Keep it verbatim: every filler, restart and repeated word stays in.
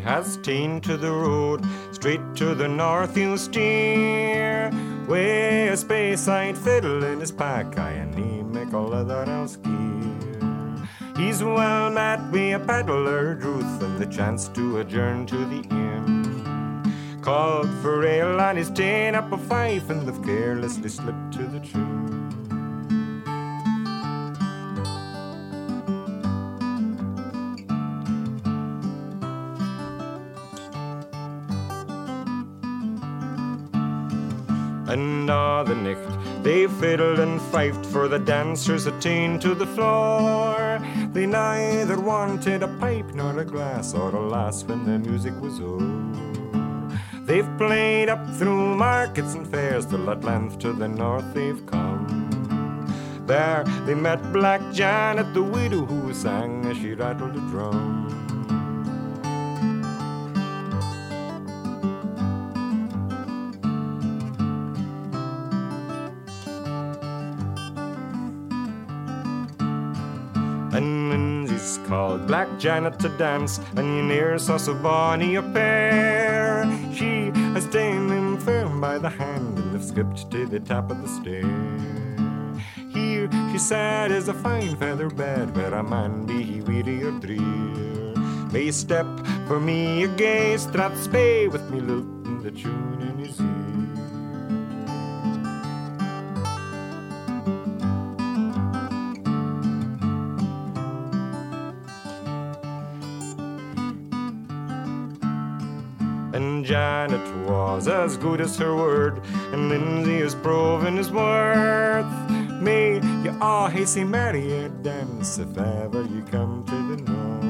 has ta'en to the road, straight to the north he'll steer. Way a Speyside fiddle in his pack, aye, and he make a leather house gear. He's well met wi' a peddler, Ruth, and the chance to adjourn to the inn. Called for ale and he's ta'en up a fife, and they've carelessly slipped to the tune. And a' the nicht they fiddled and fifed, for the dancers attained to the floor. They neither wanted a pipe nor a glass or a lass when the music was o'er. They've played up through markets and fairs till at length to the north they've come. There they met Black Janet, the widow, who sang as she rattled a drum. And Lindsay's called Black Janet to dance, and you ne'er saw so bonny a pair. She has ta'en him firm by the hand, and they've skipped to the top of the stair. Here she sat as a fine feather bed, where a man be he weary or drear. May step for me a gay Strathspey, with me lilting the tune in his ear. And Janet was as good as her word, and Lindsay has proven his worth. May you all hasty marry or dance if ever you come to the north.